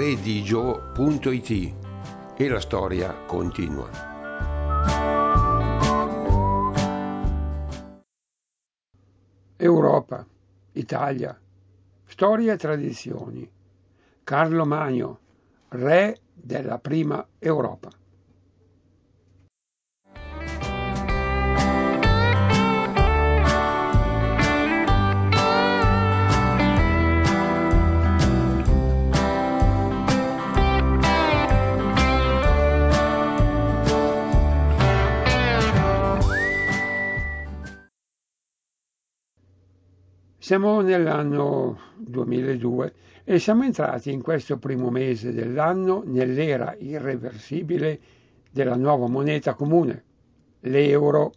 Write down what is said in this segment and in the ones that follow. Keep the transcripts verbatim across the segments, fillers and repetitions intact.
redigio punto it e la storia continua. Europa, Italia, storia e tradizioni. Carlo Magno, re della prima Europa. Siamo nell'anno duemiladue e siamo entrati in questo primo mese dell'anno nell'era irreversibile della nuova moneta comune, l'euro.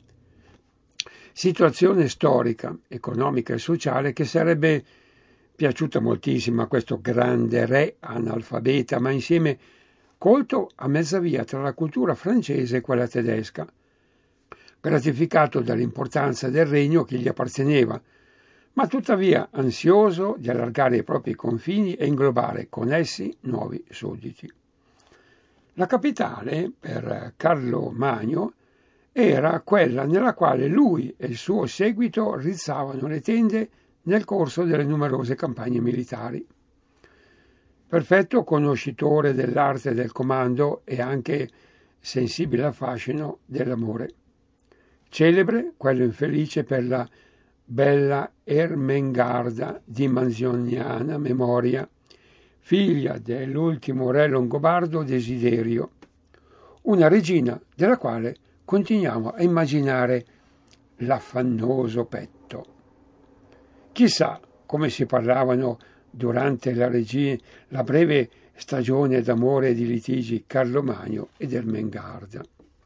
Situazione storica, economica e sociale che sarebbe piaciuta moltissimo a questo grande re analfabeta, ma insieme colto a mezza via tra la cultura francese e quella tedesca, gratificato dall'importanza del regno che gli apparteneva, ma tuttavia ansioso di allargare i propri confini e inglobare con essi nuovi sudditi. La capitale, per Carlo Magno, era quella nella quale lui e il suo seguito rizzavano le tende nel corso delle numerose campagne militari. Perfetto conoscitore dell'arte del comando e anche sensibile al fascino dell'amore. Celebre quello infelice per la bella Ermengarda di manzoniana memoria, figlia dell'ultimo re longobardo Desiderio, una regina della quale continuiamo a immaginare l'affannoso petto. Chissà come si parlavano durante la, regi- la breve stagione d'amore e di litigi Carlo Magno ed Ermengarda.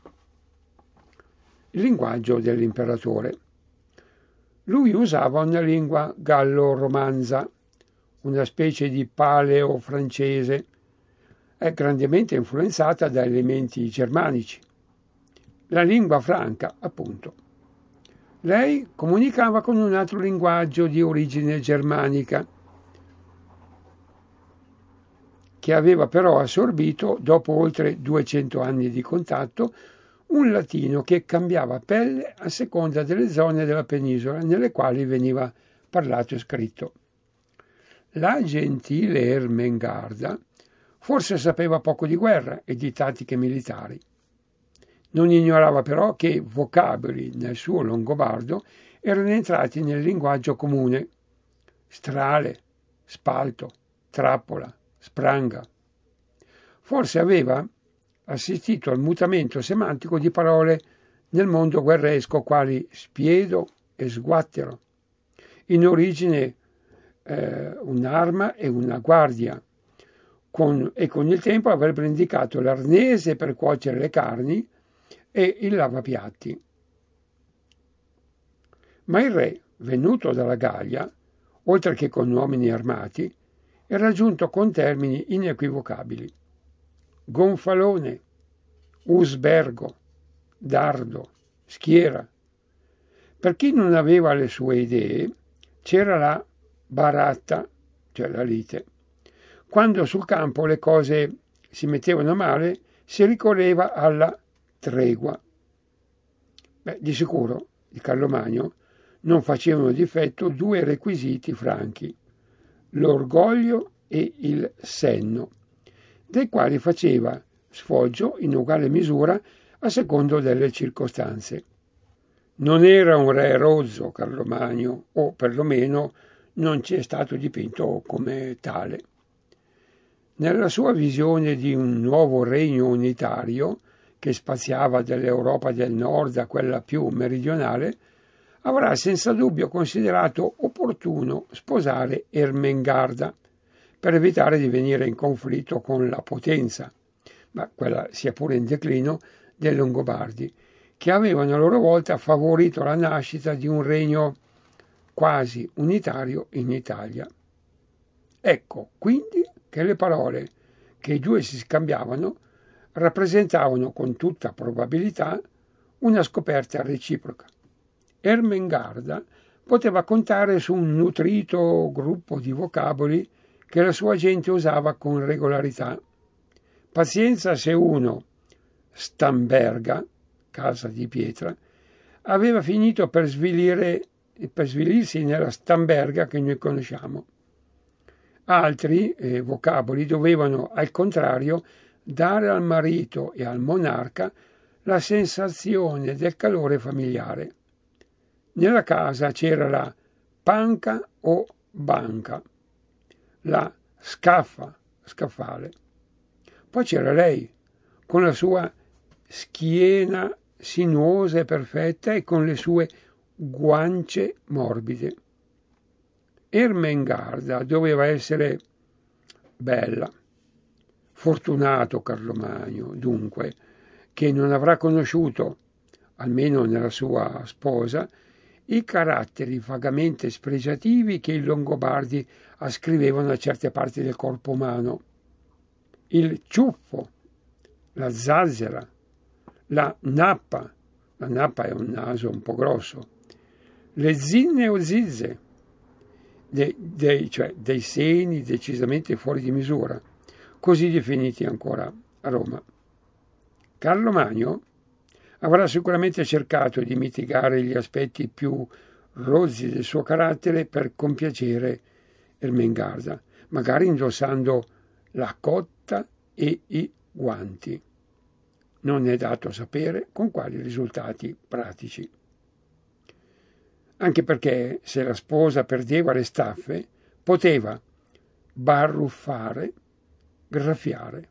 Il linguaggio dell'imperatore. Lui usava una lingua gallo-romanza, una specie di paleo-francese, è grandemente influenzata da elementi germanici. La lingua franca, appunto. Lei comunicava con un altro linguaggio di origine germanica, che aveva però assorbito, dopo oltre duecento anni di contatto, un latino che cambiava pelle a seconda delle zone della penisola nelle quali veniva parlato e scritto. La gentile Ermengarda forse sapeva poco di guerra e di tattiche militari. Non ignorava però che vocaboli nel suo longobardo erano entrati nel linguaggio comune: strale, spalto, trappola, spranga. Forse aveva assistito al mutamento semantico di parole nel mondo guerresco quali spiedo e sguattero, in origine eh, un'arma e una guardia, con, e con il tempo avrebbero indicato l'arnese per cuocere le carni e il lavapiatti. Ma il re, venuto dalla Gallia, oltre che con uomini armati, era giunto con termini inequivocabili: gonfalone, usbergo, dardo, schiera. Per chi non aveva le sue idee, c'era la baratta, cioè la lite. Quando sul campo le cose si mettevano male, si ricorreva alla tregua. Beh, di sicuro di Carlo Magno non facevano difetto due requisiti franchi: l'orgoglio e il senno, dei quali faceva sfoggio in uguale misura a secondo delle circostanze. Non era un re rozzo Carlo Magno, o perlomeno non ci è stato dipinto come tale. Nella sua visione di un nuovo regno unitario, che spaziava dall'Europa del Nord a quella più meridionale, avrà senza dubbio considerato opportuno sposare Ermengarda per evitare di venire in conflitto con la potenza, ma quella sia pure in declino, dei Longobardi, che avevano a loro volta favorito la nascita di un regno quasi unitario in Italia. Ecco quindi che le parole che i due si scambiavano rappresentavano con tutta probabilità una scoperta reciproca. Ermengarda poteva contare su un nutrito gruppo di vocaboli che la sua gente usava con regolarità. Pazienza se uno, Stamberga, casa di pietra, aveva finito per svilire, per svilirsi nella Stamberga che noi conosciamo. Altri eh, vocaboli dovevano, al contrario, dare al marito e al monarca la sensazione del calore familiare. Nella casa c'era la panca o banca, la scaffa, scaffale. Poi c'era lei, con la sua schiena sinuosa e perfetta e con le sue guance morbide. Ermengarda doveva essere bella. Fortunato Carlomagno, dunque, che non avrà conosciuto, almeno nella sua sposa, i caratteri vagamente spregiativi che i Longobardi ascrivevano a certe parti del corpo umano. Il ciuffo, la zazzera, la nappa, la nappa è un naso un po' grosso, le zinne o zizze, dei, dei, cioè dei seni decisamente fuori di misura, così definiti ancora a Roma. Carlo Magno avrà sicuramente cercato di mitigare gli aspetti più rozzi del suo carattere per compiacere Ermengarda, magari indossando la cotta e i guanti. Non è dato sapere con quali risultati pratici. Anche perché se la sposa perdeva le staffe, poteva barruffare, graffiare.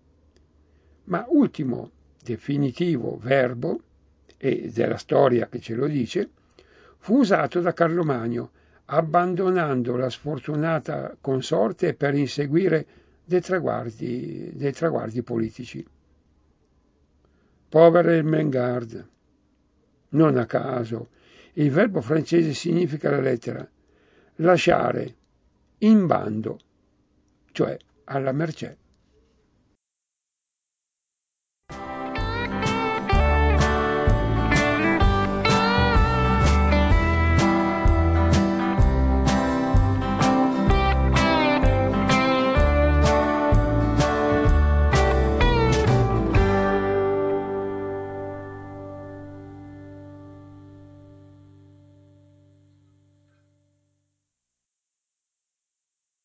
Ma ultimo definitivo verbo, e della storia che ce lo dice, fu usato da Carlo Magno, abbandonando la sfortunata consorte per inseguire dei traguardi, dei traguardi politici. Povera Ermengarde. Non a caso, il verbo francese significa la lettera lasciare in bando, cioè alla mercé.